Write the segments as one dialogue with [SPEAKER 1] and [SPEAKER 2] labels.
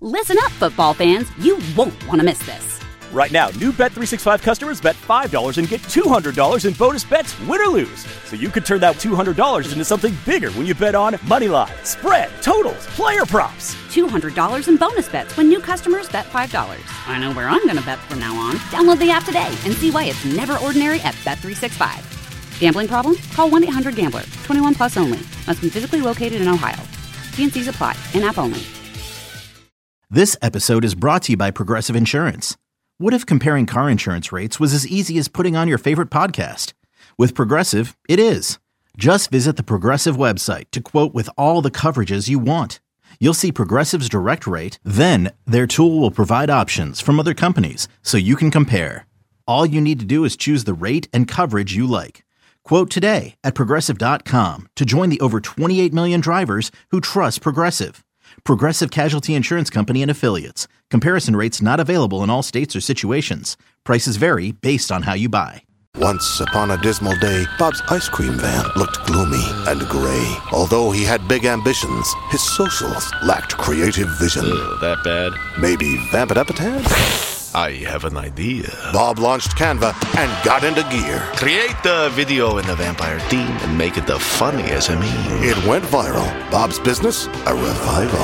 [SPEAKER 1] Listen up, football fans. You won't want to miss this.
[SPEAKER 2] Right now, new Bet365 customers bet $5 and get $200 in bonus bets, win or lose. So you could turn that $200 into something bigger when you bet on money line, spread, totals, player props.
[SPEAKER 1] $200 in bonus bets when new customers bet $5. I know where I'm going to bet from now on. Download the app today and see why it's never ordinary at Bet365. Gambling problem? Call 1-800-GAMBLER. 21 plus only. Must be physically located in Ohio. T&Cs apply. In-app only.
[SPEAKER 3] This episode is brought to you by Progressive Insurance. What if comparing car insurance rates was as easy as putting on your favorite podcast? With Progressive, it is. Just visit the Progressive website to quote with all the coverages you want. You'll see Progressive's direct rate, then their tool will provide options from other companies so you can compare. All you need to do is choose the rate and coverage you like. Quote today at Progressive.com to join the over 28 million drivers who trust Progressive. Progressive Casualty Insurance Company and Affiliates. Comparison rates not available in all states or situations. Prices vary based on how you buy.
[SPEAKER 4] Once upon a dismal day, Bob's ice cream van looked gloomy and gray. Although he had big ambitions, his socials lacked creative vision.
[SPEAKER 5] That bad?
[SPEAKER 4] Maybe vamp it up a tad?
[SPEAKER 5] I have an idea.
[SPEAKER 4] Bob launched Canva and got into gear.
[SPEAKER 5] Create the video in the vampire theme and make it the funniest SME.
[SPEAKER 4] It went viral. Bob's business, a revival.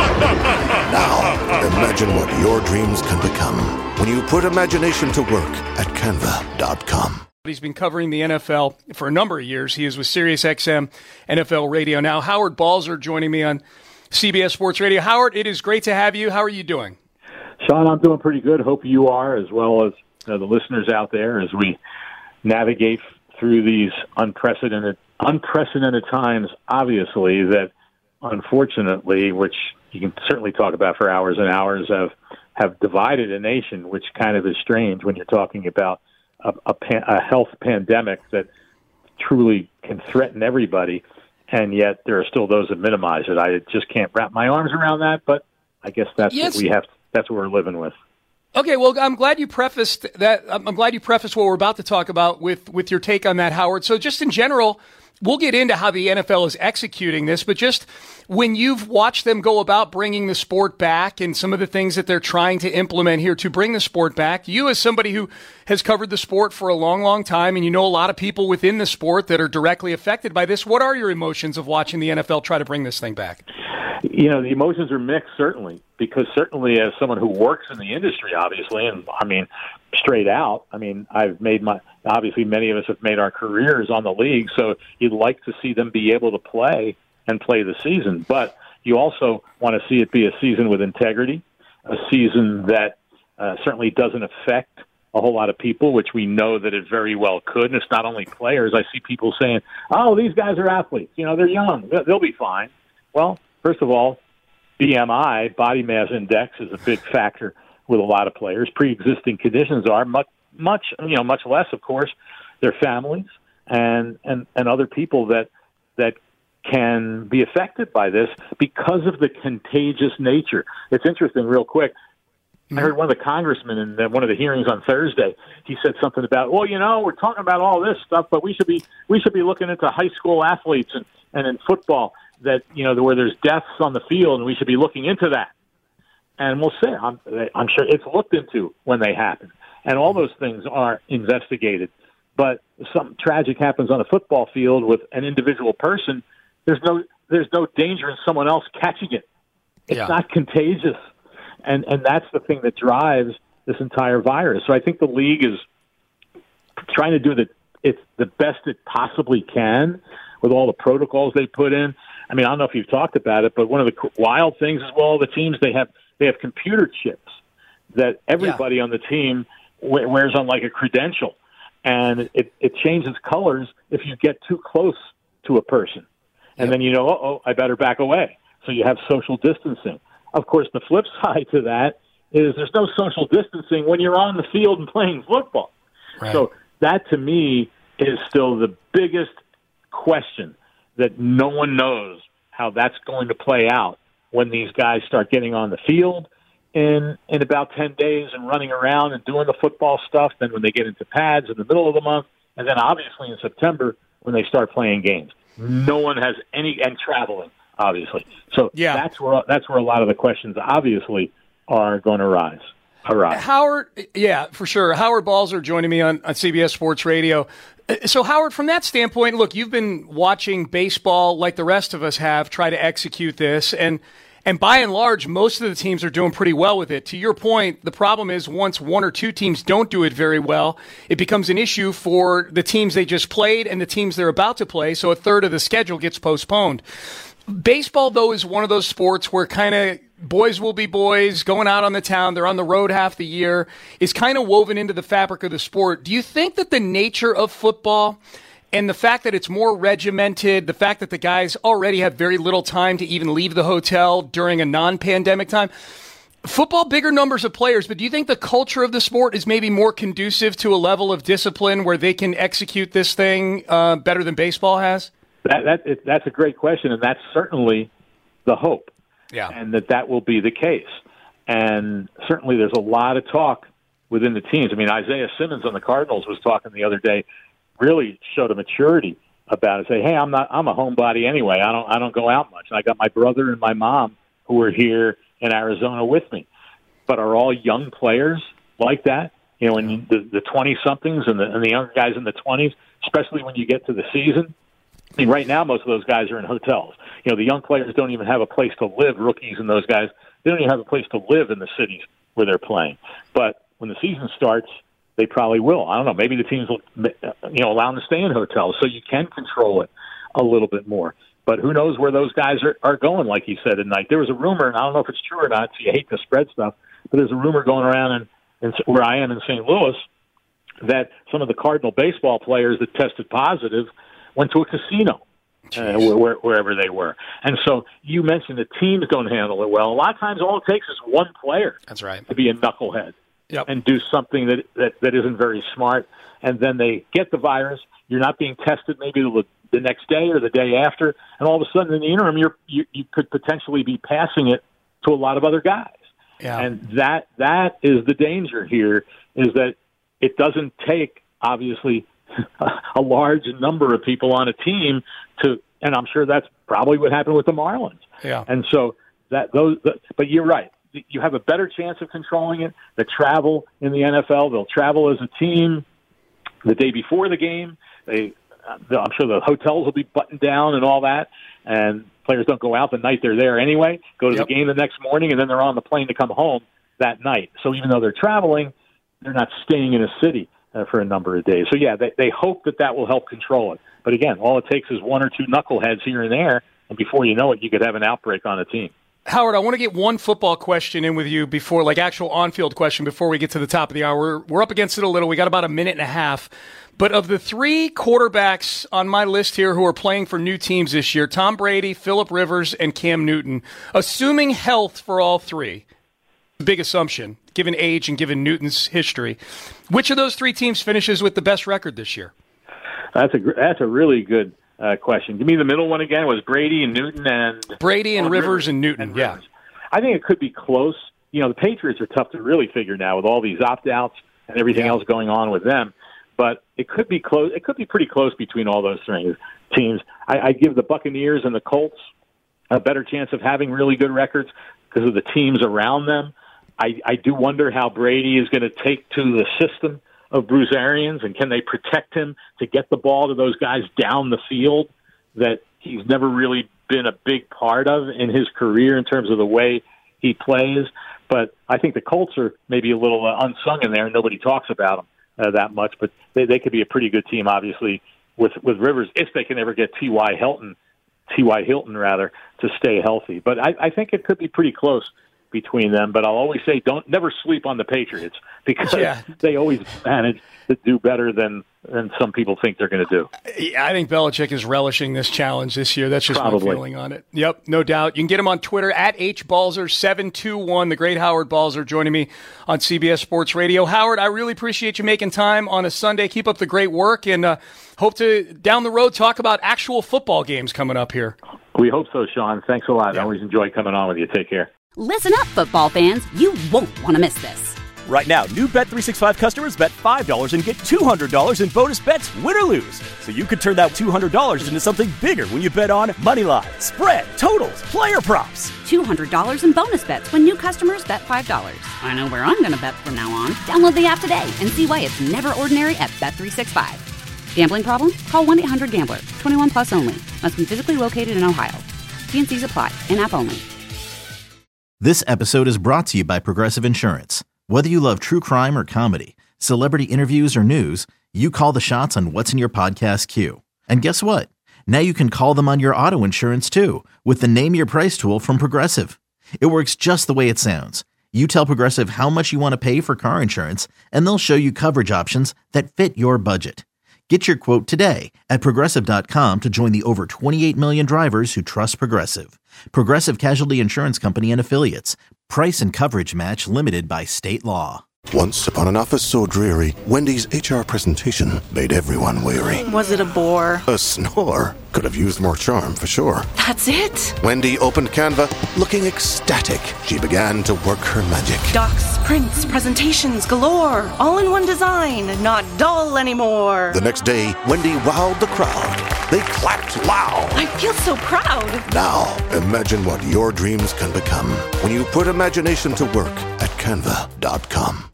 [SPEAKER 4] Now, imagine what your dreams can become when you put imagination to work at Canva.com.
[SPEAKER 6] He's been covering the NFL for a number of years. He is with SiriusXM NFL Radio now. Howard Balzer joining me on CBS Sports Radio. Howard, it is great to have you. How are you doing?
[SPEAKER 7] Sean, I'm doing pretty good. Hope you are, as well as the listeners out there, as we navigate through these unprecedented times, obviously, that unfortunately, which you can certainly talk about for hours and hours, have divided a nation, which kind of is strange when you're talking about a health pandemic that truly can threaten everybody, and yet there are still those that minimize it. I just can't wrap my arms around that, but I guess that's what we have. That's what we're living with.
[SPEAKER 6] Okay, well, I'm glad you prefaced that. I'm glad you prefaced what we're about to talk about with your take on that, Howard. So just in general, we'll get into how the NFL is executing this, but just when you've watched them go about bringing the sport back and some of the things that they're trying to implement here to bring the sport back, you as somebody who has covered the sport for a long, long time, and you know a lot of people within the sport that are directly affected by this, what are your emotions of watching the NFL try to bring this thing back?
[SPEAKER 7] You know, the emotions are mixed, certainly, because certainly as someone who works in the industry, obviously, and I mean, straight out, I mean, obviously many of us have made our careers on the league, so you'd like to see them be able to play and play the season. But you also want to see it be a season with integrity, a season that certainly doesn't affect a whole lot of people, which we know that it very well could. And it's not only players. I see people saying, oh, these guys are athletes. You know, they're young. They'll be fine. Well, first of all, BMI, body mass index, is a big factor with a lot of players. Pre-existing conditions are much less, of course, their families and other people that can be affected by this because of the contagious nature. It's interesting, real quick. I heard one of the congressmen in one of the hearings on Thursday. He said something about, well, you know, we're talking about all this stuff, but we should be looking into high school athletes and in football that, you know, where there's deaths on the field, and we should be looking into that. And we'll see. I'm sure it's looked into when they happen, and all those things are investigated. But if something tragic happens on a football field with an individual person, there's no danger in someone else catching it. It's not contagious, and that's the thing that drives this entire virus. So I think the league is trying to do the best it possibly can with all the protocols they put in. I mean, I don't know if you've talked about it, but one of the wild things is, well, the teams, they have computer chips that everybody on the team wears on like a credential, and it changes colors if you get too close to a person. And then you know, I better back away. So you have social distancing. Of course, the flip side to that is there's no social distancing when you're on the field and playing football. Right. So that, to me, is still the biggest question, that no one knows how that's going to play out when these guys start getting on the field in about 10 days and running around and doing the football stuff, then when they get into pads in the middle of the month, and then obviously in September when they start playing games. No one has and traveling. obviously. So
[SPEAKER 6] Yeah.
[SPEAKER 7] that's where a lot of the questions obviously are going to arise.
[SPEAKER 6] Howard, yeah, for sure. Howard Balzer joining me on CBS Sports Radio. So, Howard, from that standpoint, look, you've been watching baseball like the rest of us have, try to execute this, and by and large, most of the teams are doing pretty well with it. To your point, the problem is once one or two teams don't do it very well, it becomes an issue for the teams they just played and the teams they're about to play, so a third of the schedule gets postponed. Baseball, though, is one of those sports where kind of boys will be boys going out on the town. They're on the road half the year, is kind of woven into the fabric of the sport. Do you think that the nature of football and the fact that it's more regimented, the fact that the guys already have very little time to even leave the hotel during a non-pandemic time, football, bigger numbers of players, but do you think the culture of the sport is maybe more conducive to a level of discipline where they can execute this thing better than baseball has?
[SPEAKER 7] That's a great question, and that's certainly the hope.
[SPEAKER 6] Yeah.
[SPEAKER 7] And that will be the case. And certainly there's a lot of talk within the teams. I mean, Isaiah Simmons on the Cardinals was talking the other day, really showed a maturity about it. Say, hey, I'm a homebody anyway. I don't go out much. And I got my brother and my mom who are here in Arizona with me. But are all young players like that? You know, and the 20-somethings and the younger guys in the 20s, especially when you get to the season. I mean, right now, most of those guys are in hotels. You know, the young players don't even have a place to live, rookies and those guys. They don't even have a place to live in the cities where they're playing. But when the season starts, they probably will. I don't know. Maybe the teams will, allow them to stay in hotels so you can control it a little bit more. But who knows where those guys are going, like you said, at night. There was a rumor, and I don't know if it's true or not, so you hate to spread stuff, but there's a rumor going around in where I am in St. Louis that some of the Cardinal baseball players that tested positive went to a casino wherever they were. And so you mentioned the teams don't handle it well. A lot of times all it takes is one player
[SPEAKER 6] That's right.
[SPEAKER 7] to be a knucklehead
[SPEAKER 6] Yep.
[SPEAKER 7] and do something that isn't very smart, and then they get the virus. You're not being tested maybe the next day or the day after, and all of a sudden in the interim you could potentially be passing it to a lot of other guys.
[SPEAKER 6] Yeah.
[SPEAKER 7] And that is the danger here, is that it doesn't take, obviously, a large number of people on a team and I'm sure that's probably what happened with the Marlins.
[SPEAKER 6] Yeah.
[SPEAKER 7] And so but you're right. You have a better chance of controlling it. The travel in the NFL, they'll travel as a team the day before the game. I'm sure the hotels will be buttoned down and all that, and players don't go out the night they're there anyway, go to the game the next morning, and then they're on the plane to come home that night. So even though they're traveling, they're not staying in a city for a number of days. So, yeah, they hope that will help control it. But, again, all it takes is one or two knuckleheads here and there, and before you know it, you could have an outbreak on a team.
[SPEAKER 6] Howard, I want to get one football question in with you before, like actual on-field question before we get to the top of the hour. We're up against it a little. We got about a minute and a half. But of the three quarterbacks on my list here who are playing for new teams this year, Tom Brady, Phillip Rivers, and Cam Newton, assuming health for all three, big assumption, given age and given Newton's history, which of those three teams finishes with the best record this year?
[SPEAKER 7] That's a really good question. Give me the middle one again. It was Brady and Newton and
[SPEAKER 6] Rivers and Newton. And Rivers.
[SPEAKER 7] I think it could be close. You know, the Patriots are tough to really figure now with all these opt-outs and everything else going on with them. But it could be close. It could be pretty close between all those three teams. I give the Buccaneers and the Colts a better chance of having really good records because of the teams around them. I do wonder how Brady is going to take to the system of Bruce Arians, and can they protect him to get the ball to those guys down the field that he's never really been a big part of in his career in terms of the way he plays. But I think the Colts are maybe a little unsung in there, and nobody talks about them that much. But they could be a pretty good team, obviously, with Rivers, if they can ever get T.Y. Hilton, to stay healthy. But I think it could be pretty close between them, but I'll always say never sleep on the Patriots because they always manage to do better than some people think they're going to do.
[SPEAKER 6] Yeah, I think Belichick is relishing this challenge this year. That's just my feeling on it. Yep, no doubt. You can get him on Twitter at HBalzer721, the great Howard Balzer joining me on CBS Sports Radio. Howard, I really appreciate you making time on a Sunday. Keep up the great work, and hope to, down the road, talk about actual football games coming up here.
[SPEAKER 7] We hope so, Sean. Thanks a lot. I always enjoy coming on with you. Take care.
[SPEAKER 1] Listen up, football fans. You won't want to miss this.
[SPEAKER 2] Right now, new Bet365 customers bet $5 and get $200 in bonus bets, win or lose. So you could turn that $200 into something bigger when you bet on Moneyline, spread, totals, player props.
[SPEAKER 1] $200 in bonus bets when new customers bet $5. I know where I'm going to bet from now on. Download the app today and see why it's never ordinary at Bet365. Gambling problem? Call 1-800-GAMBLER. 21 plus only. Must be physically located in Ohio. T&Cs apply. In-app only.
[SPEAKER 3] This episode is brought to you by Progressive Insurance. Whether you love true crime or comedy, celebrity interviews or news, you call the shots on what's in your podcast queue. And guess what? Now you can call them on your auto insurance too with the Name Your Price tool from Progressive. It works just the way it sounds. You tell Progressive how much you want to pay for car insurance, and they'll show you coverage options that fit your budget. Get your quote today at Progressive.com to join the over 28 million drivers who trust Progressive. Progressive Casualty Insurance Company and Affiliates. Price and coverage match limited by state law.
[SPEAKER 4] Once upon an office so dreary, Wendy's HR presentation made everyone weary.
[SPEAKER 8] Was it a bore?
[SPEAKER 4] A snore. Could have used more charm, for sure.
[SPEAKER 8] That's it?
[SPEAKER 4] Wendy opened Canva, looking ecstatic. She began to work her magic.
[SPEAKER 8] Docs, prints, presentations galore. All in one design, not dull anymore.
[SPEAKER 4] The next day, Wendy wowed the crowd. They clapped loud.
[SPEAKER 8] I feel so proud.
[SPEAKER 4] Now, imagine what your dreams can become when you put imagination to work at Canva.com.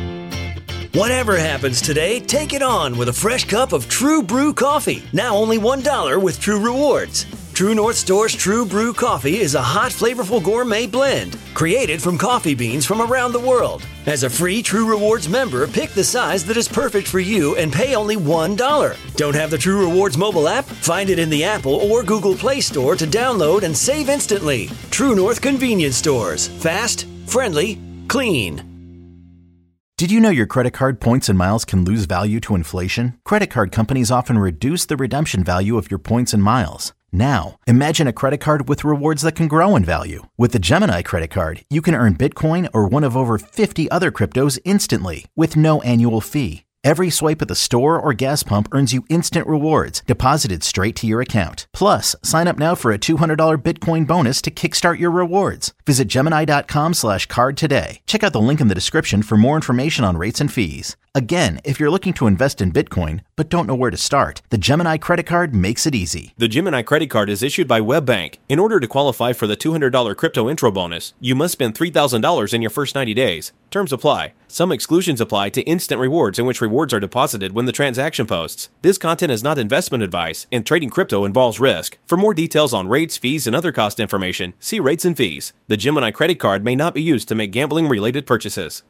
[SPEAKER 9] Whatever happens today, take it on with a fresh cup of True Brew coffee. Now only $1 with True Rewards. True North Store's True Brew coffee is a hot, flavorful gourmet blend created from coffee beans from around the world. As a free True Rewards member, pick the size that is perfect for you and pay only $1. Don't have the True Rewards mobile app? Find it in the Apple or Google Play Store to download and save instantly. True North Convenience Stores. Fast, friendly, clean.
[SPEAKER 3] Did you know your credit card points and miles can lose value to inflation? Credit card companies often reduce the redemption value of your points and miles. Now, imagine a credit card with rewards that can grow in value. With the Gemini credit card, you can earn Bitcoin or one of over 50 other cryptos instantly with no annual fee. Every swipe at the store or gas pump earns you instant rewards deposited straight to your account. Plus, sign up now for a $200 Bitcoin bonus to kickstart your rewards. Visit Gemini.com/card today. Check out the link in the description for more information on rates and fees. Again, if you're looking to invest in Bitcoin but don't know where to start, the Gemini credit card makes it easy.
[SPEAKER 10] The Gemini credit card is issued by WebBank. In order to qualify for the $200 crypto intro bonus, you must spend $3,000 in your first 90 days. Terms apply. Some exclusions apply to instant rewards, in which rewards are deposited when the transaction posts. This content is not investment advice, and trading crypto involves risk. For more details on rates, fees, and other cost information, see rates and fees. The Gemini credit card may not be used to make gambling-related purchases.